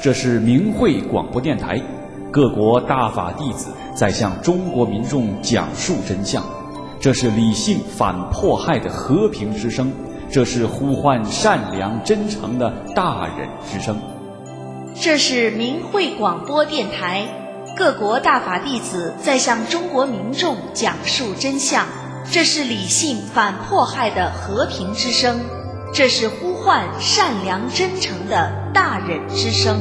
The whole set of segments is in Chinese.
这是明慧广播电台，各国大法弟子在向中国民众讲述真相。这是理性反迫害的和平之声，这是呼唤善良真诚的大忍之声。 这是明慧广播电台，各国大法弟子在向中国民众讲述真相。这是理性反迫害的和平之声，这是呼唤善良真诚的大忍之声。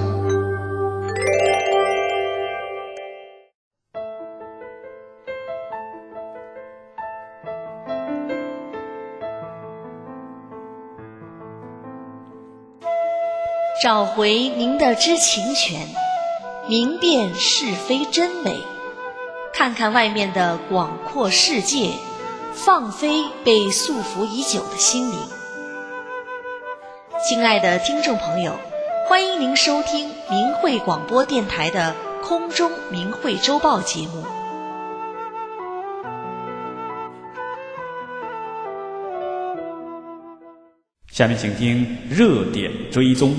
找回您的知情权，明辨是非真伪，看看外面的广阔世界，放飞被束缚已久的心灵。亲爱的听众朋友，欢迎您收听明慧广播电台的空中明慧周报节目。 下面请听热点追踪。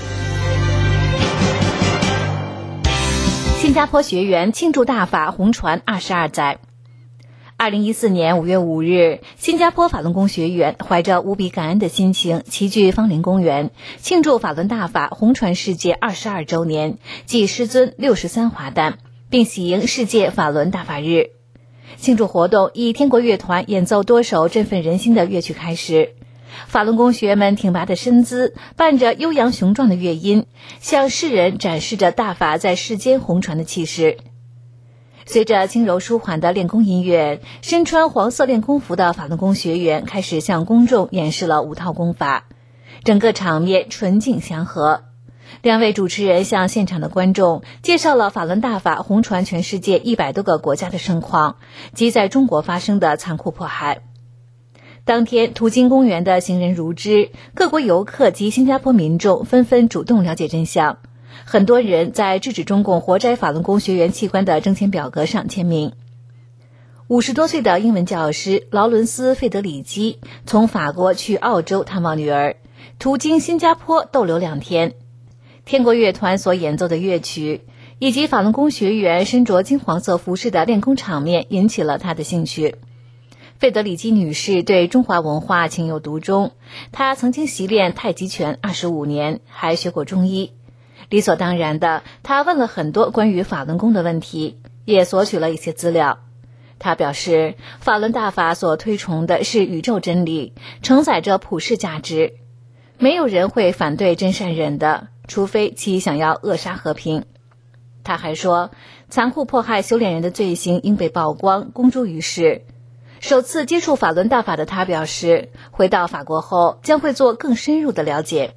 新加坡学员庆祝大法红传22载。2014年5月5日，新加坡法轮功学员怀着无比感恩的心情，齐聚芳林公园，庆祝法轮大法红传世界22周年暨师尊63华诞，并喜迎世界法轮大法日。庆祝活动以天国乐团演奏多首振奋人心的乐曲开始。法轮功学员们挺拔的身姿，伴着悠扬雄壮的乐音，向世人展示着大法在世间红传的气势。随着轻柔舒缓的练功音乐，身穿黄色练功服的法轮功学员开始向公众演示了5套功法，整个场面纯净祥和。2位主持人向现场的观众介绍了法轮大法红传全世界100多个国家的盛况及在中国发生的残酷迫害。当天途经公园的行人如织，各国游客及新加坡民众纷纷主动了解真相，很多人在制止中共活摘法轮功学员器官的征签表格上签名。50多岁的英文教师劳伦斯·费德里基从法国去澳洲探望女儿，途经新加坡逗留2天。天国乐团所演奏的乐曲以及法轮功学员身着金黄色服饰的练功场面引起了他的兴趣。费德里基女士对中华文化情有独钟，她曾经习练太极拳25年，还学过中医。理所当然的，她问了很多关于法轮功的问题，也索取了一些资料。她表示，法轮大法所推崇的是宇宙真理，承载着普世价值，没有人会反对真善忍的，除非其想要扼杀和平。她还说，残酷迫害修炼人的罪行应被曝光，公诸于世。首次接触法轮大法的他表示，回到法国后将会做更深入的了解。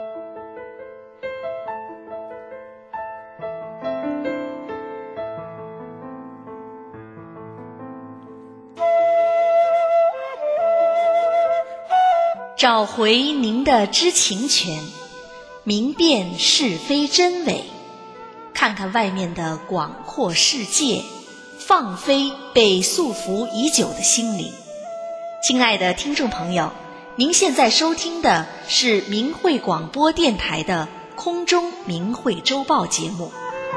找回您的知情权，明辨是非真伪，看看外面的广阔世界，放飞被束缚已久的心灵。亲爱的听众朋友，您现在收听的是明慧广播电台的空中明慧周报节目。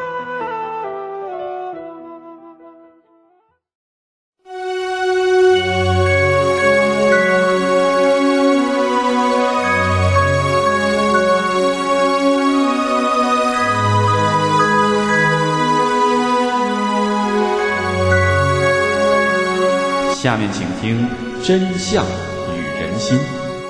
下面请听真相与人心。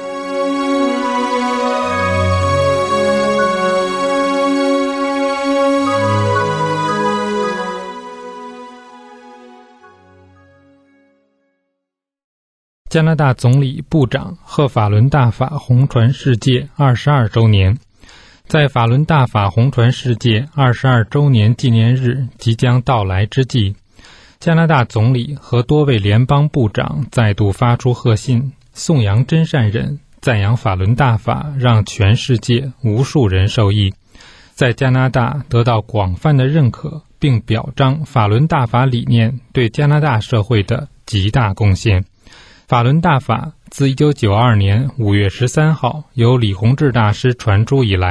加拿大总理部长贺法轮大法红传世界22周年。在法轮大法红传世界22周年纪念日即将到来之际，加拿大总理和多位联邦部长再度发出贺信，颂扬真善忍，赞扬法轮大法让全世界无数人受益，在加拿大得到广泛的认可，并表彰法轮大法理念对加拿大社会的极大贡献。法轮大法自1992年5月13号由李洪志大师传出以来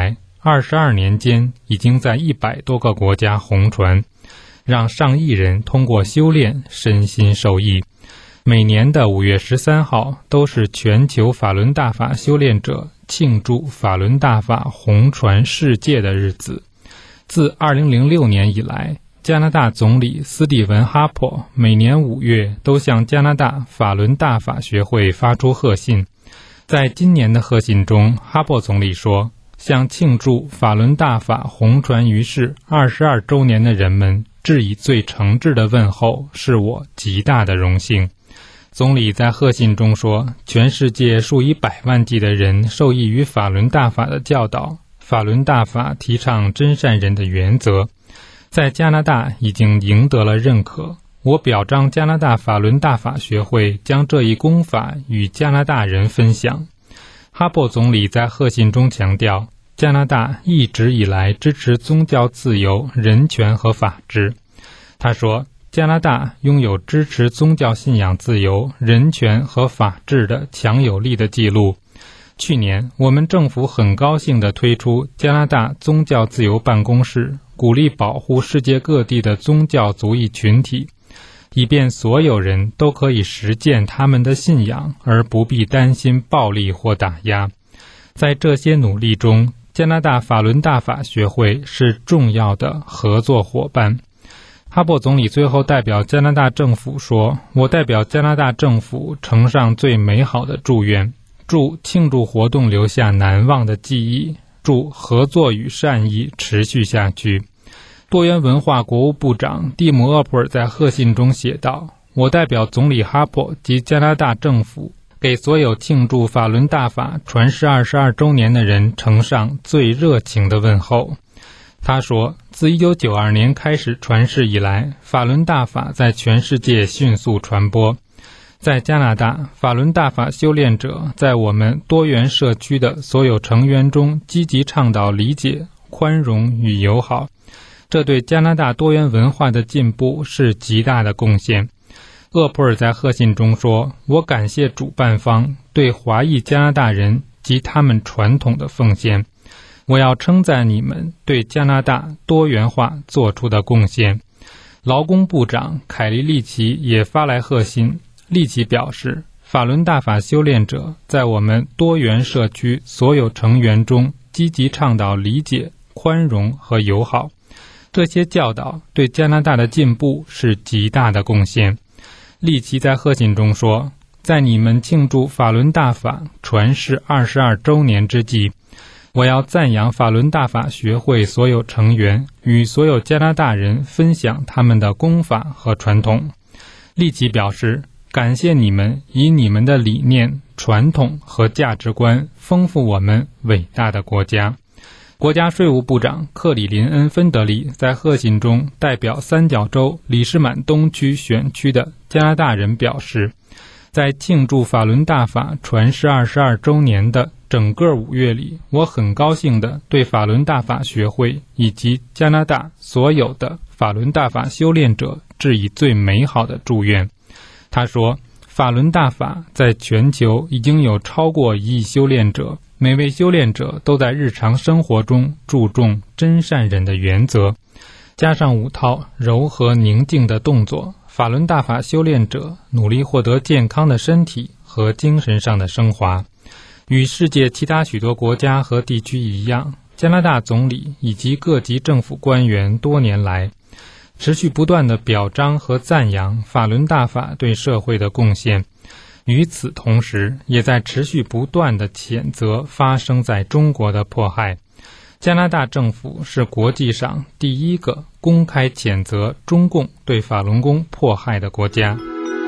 22年间已经在100多个国家红传，让上亿人通过修炼身心受益。每年的5月13号都是全球法轮大法修炼者庆祝法轮大法红传世界的日子。自2006年以来，加拿大总理斯蒂文·哈珀每年5月都向加拿大法轮大法学会发出贺信。在今年的贺信中，哈珀总理说，向庆祝法轮大法红传于世22周年的人们致以最诚挚的问候，是我极大的荣幸。总理在贺信中说，全世界数以百万计的人受益于法轮大法的教导，法轮大法提倡真善人的原则，在加拿大已经赢得了认可。我表彰加拿大法轮大法学会将这一功法与加拿大人分享。哈珀总理在贺信中强调，加拿大一直以来支持宗教自由、人权和法治。他说，加拿大拥有支持宗教信仰自由、人权和法治的强有力的记录。去年，我们政府很高兴地推出加拿大宗教自由办公室，鼓励保护世界各地的宗教族裔群体，以便所有人都可以实践他们的信仰，而不必担心暴力或打压。在这些努力中，加拿大法轮大法学会是重要的合作伙伴。哈珀总理最后代表加拿大政府说，我代表加拿大政府呈上最美好的祝愿，祝庆祝活动留下难忘的记忆，祝合作与善意持续下去。多元文化国务部长蒂姆·厄普尔在贺信中写道，我代表总理哈珀及加拿大政府，给所有庆祝法轮大法传世22周年的人呈上最热情的问候。他说，自1992年开始传世以来，法轮大法在全世界迅速传播。在加拿大，法轮大法修炼者在我们多元社区的所有成员中积极倡导理解、宽容与友好，这对加拿大多元文化的进步是极大的贡献。厄普尔在贺信中说，我感谢主办方对华裔加拿大人及他们传统的奉献，我要称赞你们对加拿大多元化做出的贡献。劳工部长凯利·利奇也发来贺信，利奇表示，法轮大法修炼者在我们多元社区所有成员中积极倡导理解、宽容和友好，这些教导对加拿大的进步是极大的贡献。利奇在贺信中说，在你们庆祝法轮大法传世22周年之际，我要赞扬法轮大法学会所有成员与所有加拿大人分享他们的功法和传统。利奇表示，感谢你们以你们的理念、传统和价值观丰富我们伟大的国家。国家税务部长克里林恩·芬德里在贺信中代表三角洲里士满东区选区的加拿大人表示，在庆祝法轮大法传世22周年的整个5月里，我很高兴地对法轮大法学会以及加拿大所有的法轮大法修炼者致以最美好的祝愿。他说，法轮大法在全球已经有超过1亿修炼者，每位修炼者都在日常生活中注重真善忍的原则，加上5套柔和宁静的动作，法轮大法修炼者努力获得健康的身体和精神上的升华。与世界其他许多国家和地区一样，加拿大总理以及各级政府官员多年来持续不断地表彰和赞扬法轮大法对社会的贡献，与此同时也在持续不断地谴责发生在中国的迫害。加拿大政府是国际上第一个公开谴责中共对法轮功迫害的国家。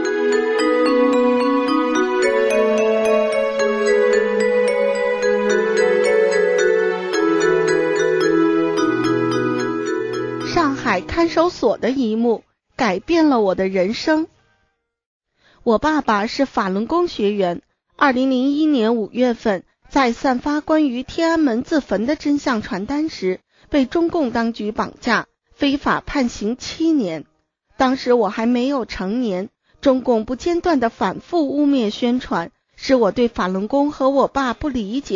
上海看守所的一幕改变了我的人生。我爸爸是法轮功学员，2001年5月份在散发关于天安门自焚的真相传单时，被中共当局绑架，非法判刑7年。当时我还没有成年，中共不间断地反复污蔑宣传，使我对法轮功和我爸不理解，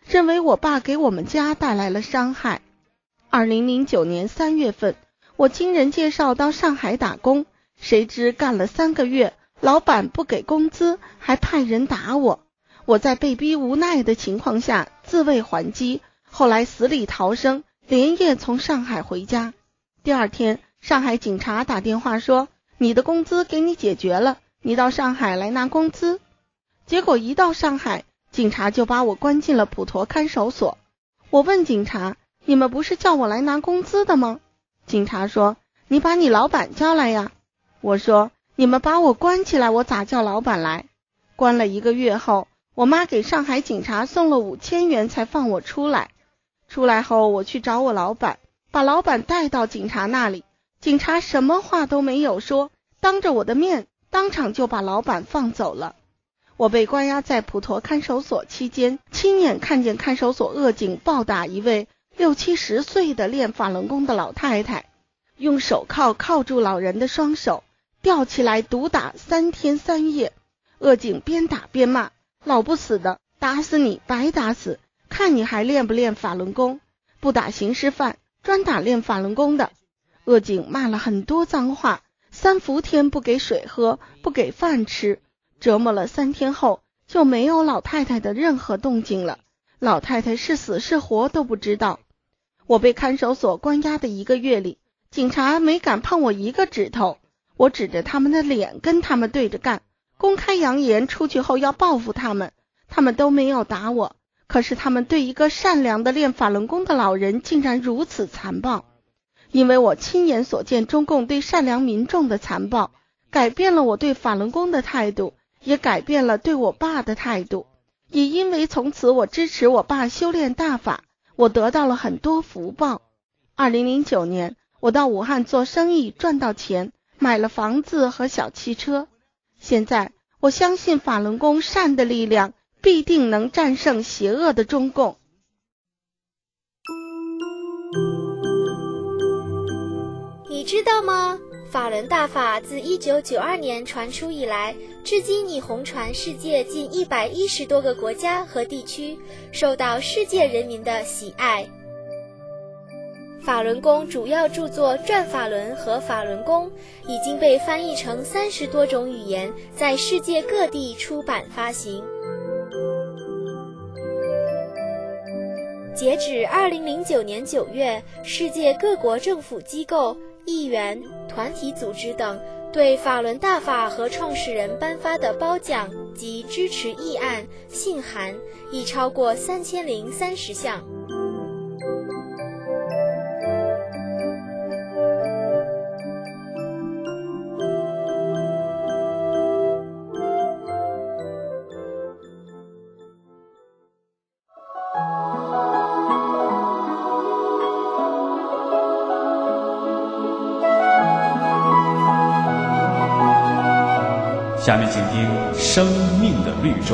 认为我爸给我们家带来了伤害。2009年3月份，我经人介绍到上海打工，谁知干了3个月，老板不给工资，还派人打我。我在被逼无奈的情况下自卫还击，后来死里逃生，连夜从上海回家。第二天，上海警察打电话说，你的工资给你解决了，你到上海来拿工资。结果一到上海，警察就把我关进了普陀看守所。我问警察，你们不是叫我来拿工资的吗？警察说，你把你老板叫来呀。我说，你们把我关起来，我咋叫老板来？关了1个月后，我妈给上海警察送了5000元才放我出来。出来后，我去找我老板，把老板带到警察那里，警察什么话都没有说，当着我的面当场就把老板放走了。我被关押在普陀看守所期间，亲眼看见看守所恶警暴打一位60-70岁的练法轮功的老太太，用手铐铐住老人的双手，吊起来毒打3天3夜。恶警边打边骂，老不死的，打死你白打死，看你还练不练法轮功，不打刑事犯，专打练法轮功的。恶警骂了很多脏话，3伏天不给水喝，不给饭吃，折磨了3天后，就没有老太太的任何动静了，老太太是死是活都不知道。我被看守所关押的1个月里，警察没敢碰我1个指头，我指着他们的脸跟他们对着干，公开扬言出去后要报复他们，他们都没有打我，可是他们对一个善良的练法轮功的老人竟然如此残暴。因为我亲眼所见中共对善良民众的残暴，改变了我对法轮功的态度，也改变了对我爸的态度。也因为从此我支持我爸修炼大法，我得到了很多福报。2009年，我到武汉做生意赚到钱，买了房子和小汽车。现在我相信法轮功善的力量必定能战胜邪恶的中共。 你知道吗？法轮大法自1992年传出以来，至今已红传世界近110多个国家和地区，受到世界人民的喜爱。法轮功主要著作《转法轮》和《法轮功》已经被翻译成30多种语言，在世界各地出版发行。截止2009年9月，世界各国政府机构、议员、团体组织等对法轮大法和创始人颁发的褒奖及支持议案、信函已超过3030项。 下面请听《生命的绿洲》。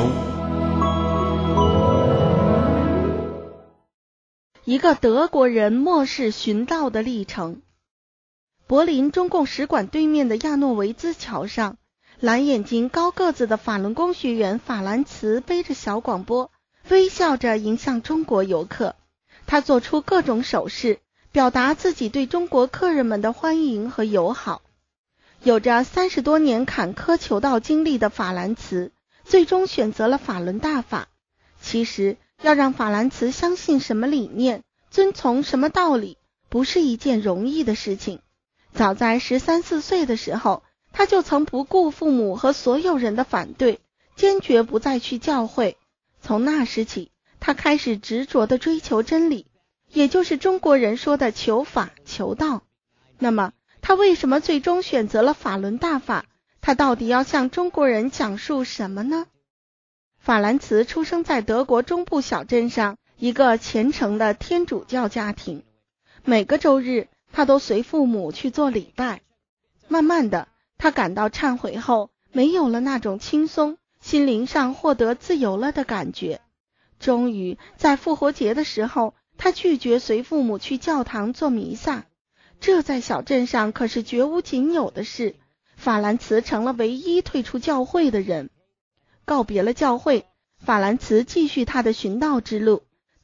一个德国人末世寻道的历程。柏林中共使馆对面的亚诺维兹桥上，蓝眼睛高个子的法轮功学员法兰茨背着小广播，微笑着迎向中国游客。他做出各种手势，表达自己对中国客人们的欢迎和友好。有着30多年坎坷求道经历的法兰茨，最终选择了法轮大法。其实，要让法兰茨相信什么理念，遵从什么道理，不是一件容易的事情。早在13、14岁的时候，他就曾不顾父母和所有人的反对，坚决不再去教会。从那时起，他开始执着地追求真理，也就是中国人说的求法求道。那么，他为什么最终选择了法轮大法？他到底要向中国人讲述什么呢？法兰茨出生在德国中部小镇上一个虔诚的天主教家庭，每个周日他都随父母去做礼拜。慢慢的，他感到忏悔后没有了那种轻松，心灵上获得自由了的感觉。终于在复活节的时候，他拒绝随父母去教堂做弥撒。这在小镇上可是绝无仅有的事，法兰茨成了唯一退出教会的人。告别了教会，法兰茨继续他的寻道之路。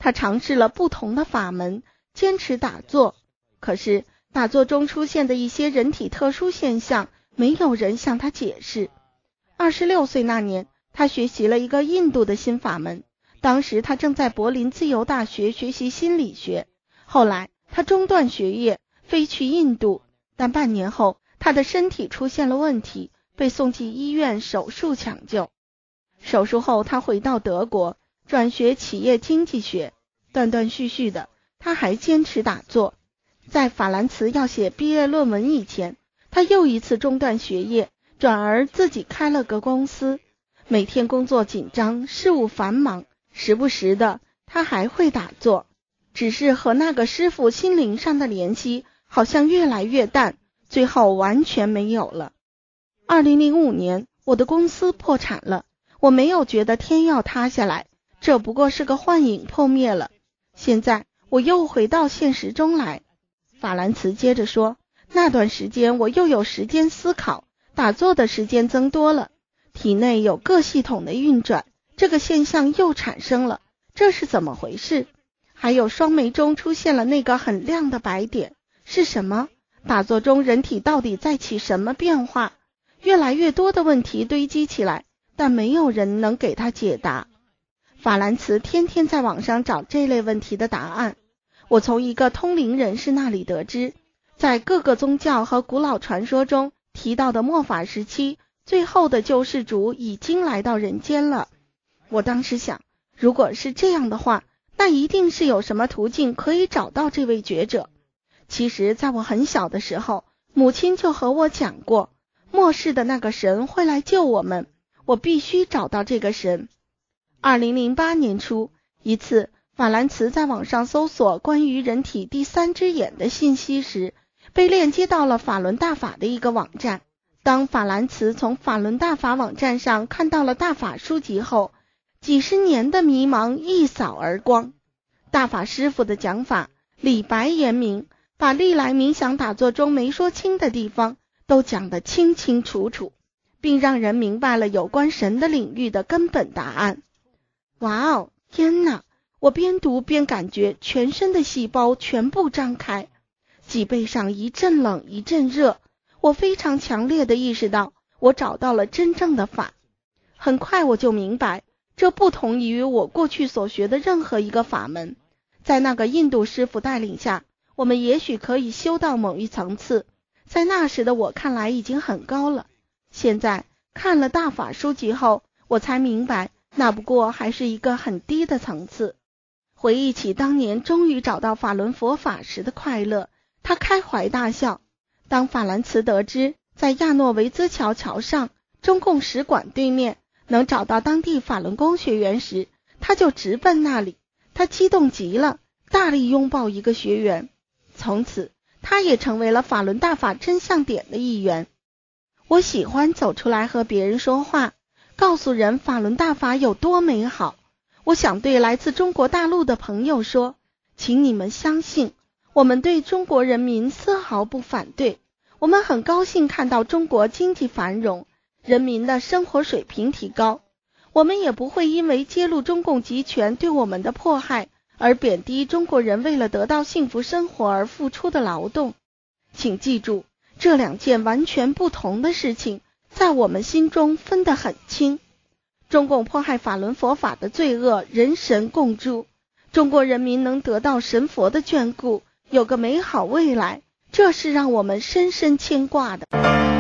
他尝试了不同的法门，坚持打坐。可是打坐中出现的一些人体特殊现象，没有人向他解释。26岁那年，他学习了一个印度的新法门。当时他正在柏林自由大学学习心理学。后来他中断学业，飞去印度，但半年后他的身体出现了问题，被送进医院手术抢救。手术后他回到德国，转学企业经济学。断断续续的，他还坚持打坐。在法兰茨要写毕业论文以前，他又一次中断学业，转而自己开了个公司。每天工作紧张，事务繁忙，时不时的他还会打坐，只是和那个师父心灵上的联系好像越来越淡，最后完全没有了。2005年，我的公司破产了，我没有觉得天要塌下来，这不过是个幻影破灭了。现在我又回到现实中来。法兰茨接着说，那段时间我又有时间思考，打坐的时间增多了，体内有各系统的运转，这个现象又产生了，这是怎么回事？还有双眉中出现了那个很亮的白点，是什么？打坐中人体到底在起什么变化？越来越多的问题堆积起来，但没有人能给他解答。法兰茨天天在网上找这类问题的答案。我从一个通灵人士那里得知，在各个宗教和古老传说中提到的末法时期，最后的救世主已经来到人间了。我当时想，如果是这样的话，那一定是有什么途径可以找到这位觉者。其实在我很小的时候，母亲就和我讲过，末世的那个神会来救我们，我必须找到这个神。2008年初，一次法兰茨在网上搜索关于人体第三只眼的信息时，被链接到了法轮大法的一个网站。当法兰茨从法轮大法网站上看到了大法书籍后，几十年的迷茫一扫而光。大法师父的讲法理白言明，把历来冥想打坐中没说清的地方都讲得清清楚楚，并让人明白了有关神的领域的根本答案。哇哦，天哪！我边读边感觉全身的细胞全部张开，脊背上一阵冷一阵热，我非常强烈地意识到我找到了真正的法。很快我就明白，这不同于我过去所学的任何一个法门。在那个印度师傅带领下，我们也许可以修到某一层次，在那时的我看来已经很高了。现在看了大法书籍后，我才明白那不过还是一个很低的层次。回忆起当年终于找到法轮佛法时的快乐，他开怀大笑。当法兰茨得知在亚诺维兹桥桥上中共使馆对面能找到当地法轮功学员时，他就直奔那里。他激动极了，大力拥抱一个学员。从此他也成为了法轮大法真相点的一员。我喜欢走出来和别人说话，告诉人法轮大法有多美好。我想对来自中国大陆的朋友说，请你们相信，我们对中国人民丝毫不反对，我们很高兴看到中国经济繁荣，人民的生活水平提高，我们也不会因为揭露中共集权对我们的迫害而贬低中国人为了得到幸福生活而付出的劳动。请记住，这两件完全不同的事情在我们心中分得很清。中共迫害法轮佛法的罪恶，人神共诛，中国人民能得到神佛的眷顾，有个美好未来，这是让我们深深牵挂的。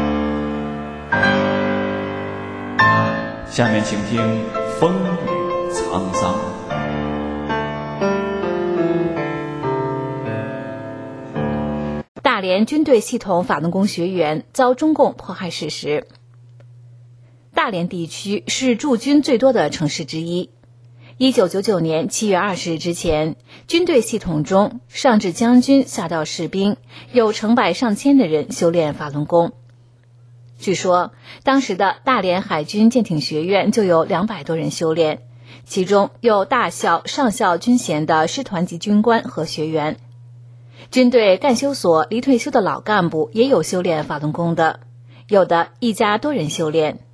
下面请听风雨沧桑。 大连军队系统法轮功学员遭中共迫害事实。大连地区是驻军最多的城市之一。1999年7月20日之前，军队系统中上至将军下到士兵，有成百上千的人修炼法轮功。据说当时的大连海军舰艇学院就有200多人修炼，其中有大校、上校军衔的师团级军官和学员。军队干休所离退休的老干部也有修炼法轮功的，有的一家多人修炼。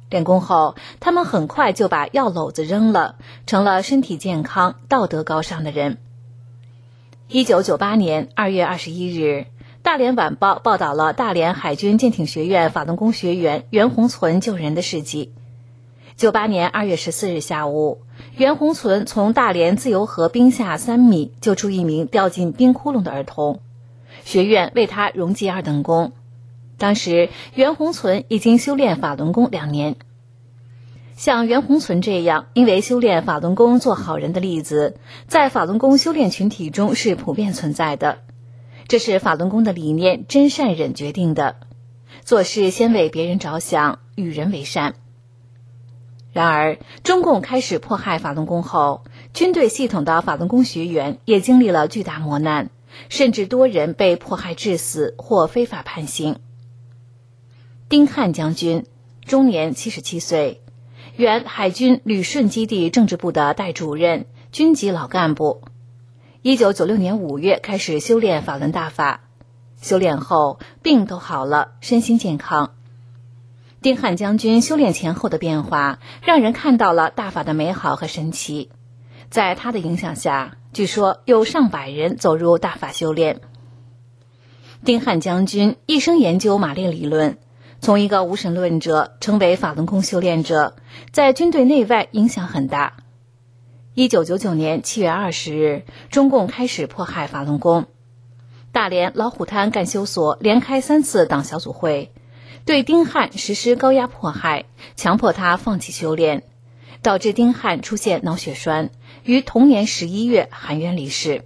练功后，他们很快就把药篓子扔了，成了身体健康、道德高尚的人。1998年2月21日，大连晚报报道了大连海军舰艇学院法轮功学员袁洪存救人的事迹。98年2月14日下午，袁洪存从大连自由河冰下3米救出一名掉进冰窟窿的儿童，学院为他荣记2等功。当时袁洪存已经修炼法轮功2年。像袁洪存这样因为修炼法轮功做好人的例子，在法轮功修炼群体中是普遍存在的。这是法轮功的理念真善忍决定的，做事先为别人着想，与人为善。然而，中共开始迫害法轮功后，军队系统的法轮功学员也经历了巨大磨难，甚至多人被迫害致死或非法判刑。丁汉将军，终年77岁，原海军旅顺基地政治部的代主任，军级老干部。1996年5月开始修炼法轮大法，修炼后病都好了，身心健康。丁汉将军修炼前后的变化，让人看到了大法的美好和神奇。在他的影响下，据说有上百人走入大法修炼。丁汉将军一生研究马列理论，从一个无神论者成为法轮功修炼者，在军队内外影响很大。1999年7月20日，中共开始迫害法轮功。大连老虎滩干休所连开3次党小组会，对丁汉实施高压迫害，强迫他放弃修炼，导致丁汉出现脑血栓，于同年11月含冤离世。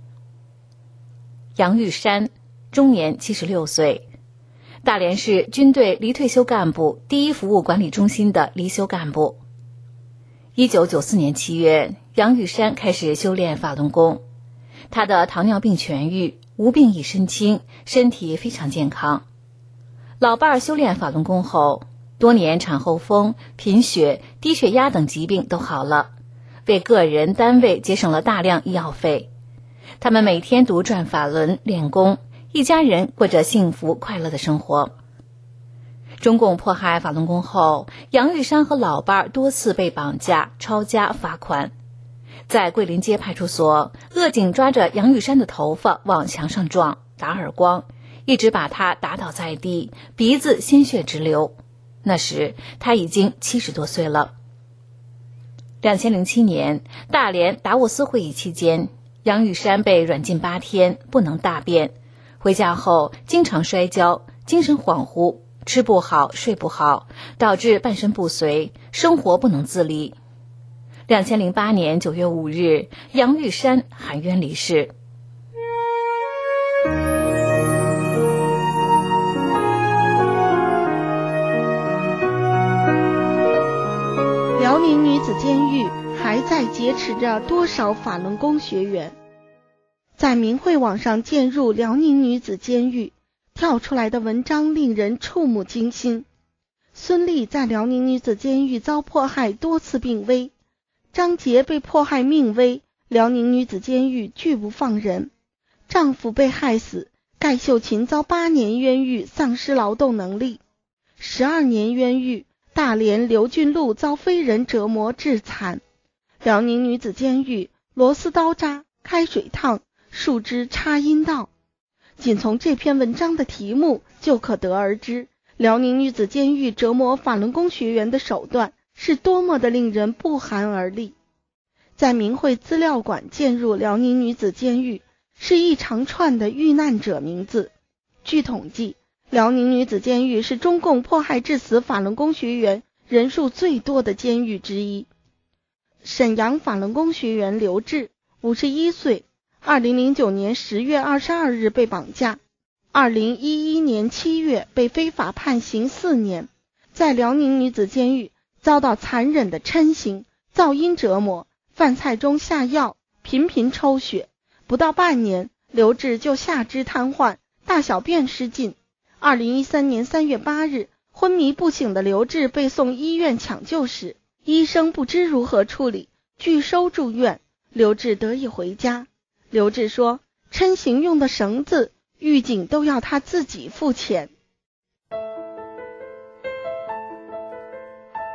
杨玉山，终年76岁，大连市军队离退休干部第1服务管理中心的离休干部。1994年7月，杨玉山开始修炼法轮功，他的糖尿病痊愈，无病一身轻，身体非常健康。老伴儿修炼法轮功后，多年产后风、贫血、低血压等疾病都好了，为个人单位节省了大量医药费。他们每天读转法轮练功，一家人过着幸福快乐的生活。中共迫害法轮功后，杨玉山和老伴多次被绑架、抄家、罚款。在桂林街派出所，恶警抓着杨玉山的头发往墙上撞，打耳光，一直把他打倒在地，鼻子鲜血直流。那时他已经70多岁了。2007年，大连达沃斯会议期间，杨玉山被软禁8天，不能大便，回家后经常摔跤，精神恍惚，吃不好睡不好，导致半身不遂，生活不能自理。2008年9月5日，杨玉山含冤离世。 辽宁女子监狱还在劫持着多少法轮功学员？在明慧网上键入辽宁女子监狱，跳出来的文章令人触目惊心。孙俪在辽宁女子监狱遭迫害，多次病危；张杰被迫害命危，辽宁女子监狱拒不放人；丈夫被害死，盖秀琴遭8年冤狱，丧失劳动能力；12年冤狱，大连刘俊禄遭非人折磨致残。辽宁女子监狱螺丝刀扎、开水烫、树枝插阴道。仅从这篇文章的题目就可得而知，辽宁女子监狱折磨法轮功学员的手段是多么的令人不寒而栗。在明慧资料馆键入辽宁女子监狱，是一长串的遇难者名字。据统计，辽宁女子监狱是中共迫害致死法轮功学员人数最多的监狱之一。沈阳法轮功学员刘志51岁，2009年10月22日被绑架，2011年7月被非法判刑4年，在辽宁女子监狱遭到残忍的嗔刑、噪音折磨，饭菜中下药，频频抽血。不到半年，刘志就下肢瘫痪，大小便失禁。2013年3月8日，昏迷不醒的刘志被送医院抢救时，医生不知如何处理，拒收住院，刘志得以回家。刘志说，嗔刑用的绳子，狱警都要他自己付钱。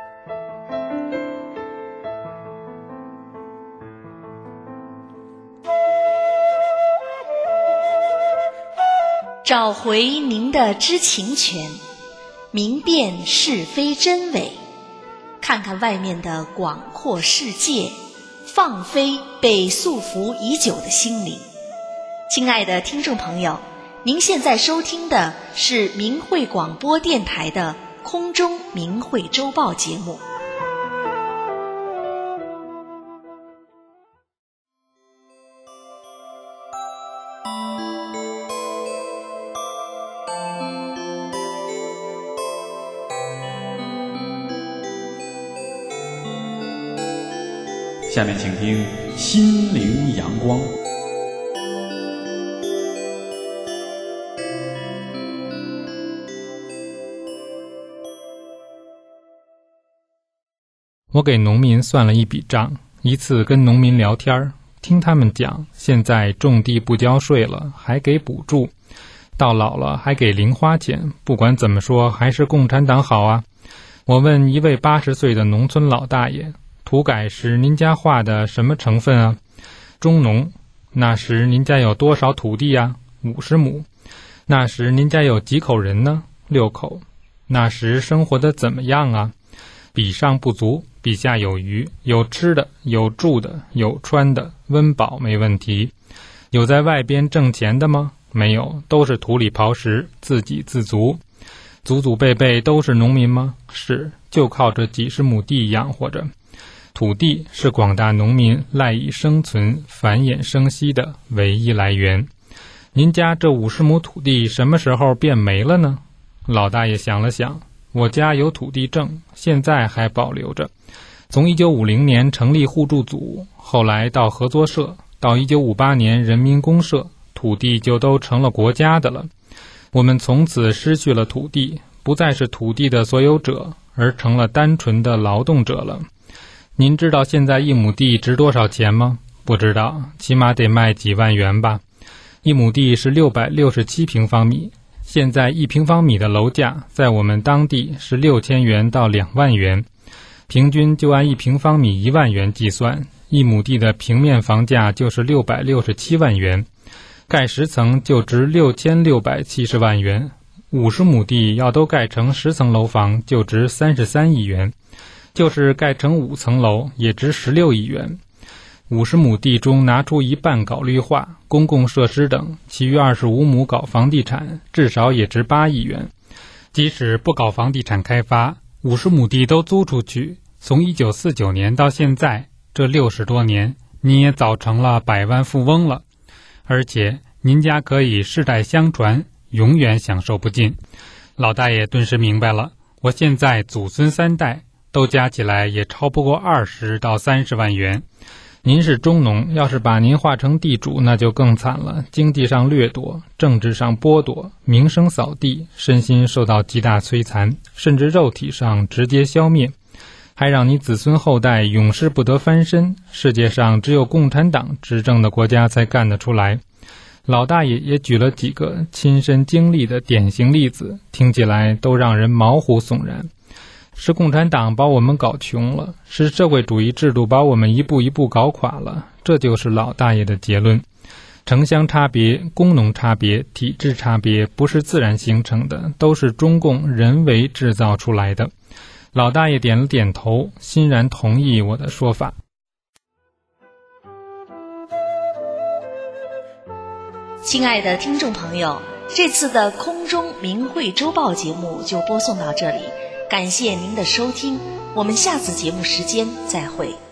找回您的知情权，明辨是非真伪，看看外面的广阔世界，放飞被束缚已久的心灵。亲爱的听众朋友，您现在收听的是明慧广播电台的空中明慧周报节目。 下面请听心灵阳光。 我给农民算了一笔账，一次跟农民聊天，听他们讲，现在种地不交税了，还给补助，到老了还给零花钱，不管怎么说还是共产党好啊。我问一位80岁的农村老大爷，土改时您家划的什么成分啊？中农。那时您家有多少土地啊？50亩。那时您家有几口人呢？6口。那时生活的怎么样啊？比上不足，比下有余，有吃的，有住的，有穿的，温饱没问题。有在外边挣钱的吗？没有，都是土里刨食，自给自足。祖祖辈辈都是农民吗？是，就靠这几十亩地养活着。土地是广大农民赖以生存、繁衍生息的唯一来源。您家这50亩土地什么时候变没了呢？老大爷想了想，我家有土地证，现在还保留着。从1950年成立互助组，后来到合作社，到1958年人民公社，土地就都成了国家的了。我们从此失去了土地，不再是土地的所有者，而成了单纯的劳动者了。您知道现在1亩地值多少钱吗？不知道，起码得卖几万元吧。1亩地是667平方米，现在1平方米的楼价在我们当地是6000元到2万元，平均就按1平方米1万元计算，1亩地的平面房价就是667万元，盖10层就值6670万元，50亩地要都盖成10层楼房就值33亿元，就是盖成5层楼也值16亿元。50亩地中拿出一半搞绿化、公共设施等，其余25亩搞房地产，至少也值8亿元。即使不搞房地产开发，50亩地都租出去，从1949年到现在，这60多年，你也早成了百万富翁了。而且您家可以世代相传，永远享受不尽。老大爷顿时明白了，我现在祖孙3代都加起来也超不过20到30万元。您是中农，要是把您划成地主，那就更惨了，经济上掠夺，政治上剥夺，名声扫地，身心受到极大摧残，甚至肉体上直接消灭，还让你子孙后代永世不得翻身。世界上只有共产党执政的国家才干得出来。老大爷也举了几个亲身经历的典型例子，听起来都让人毛骨悚然。是共产党把我们搞穷了，是社会主义制度把我们一步一步搞垮了，这就是老大爷的结论。城乡差别、工农差别、体制差别不是自然形成的，都是中共人为制造出来的。老大爷点了点头，欣然同意我的说法。 亲爱的听众朋友，这次的空中明慧周报节目就播送到这里，感谢您的收听，我们下次节目时间再会。